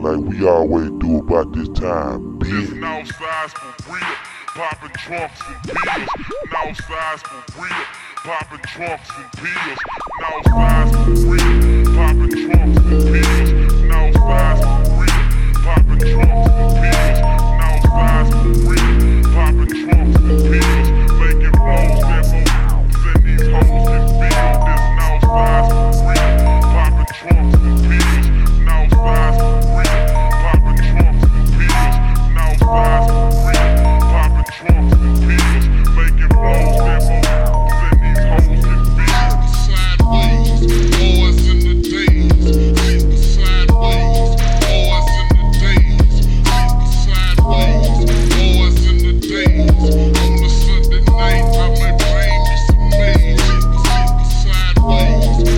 like we always do about this time, This bitch. now size for real, popping trunks and pills. Now size for real, popping trunks and pills. Now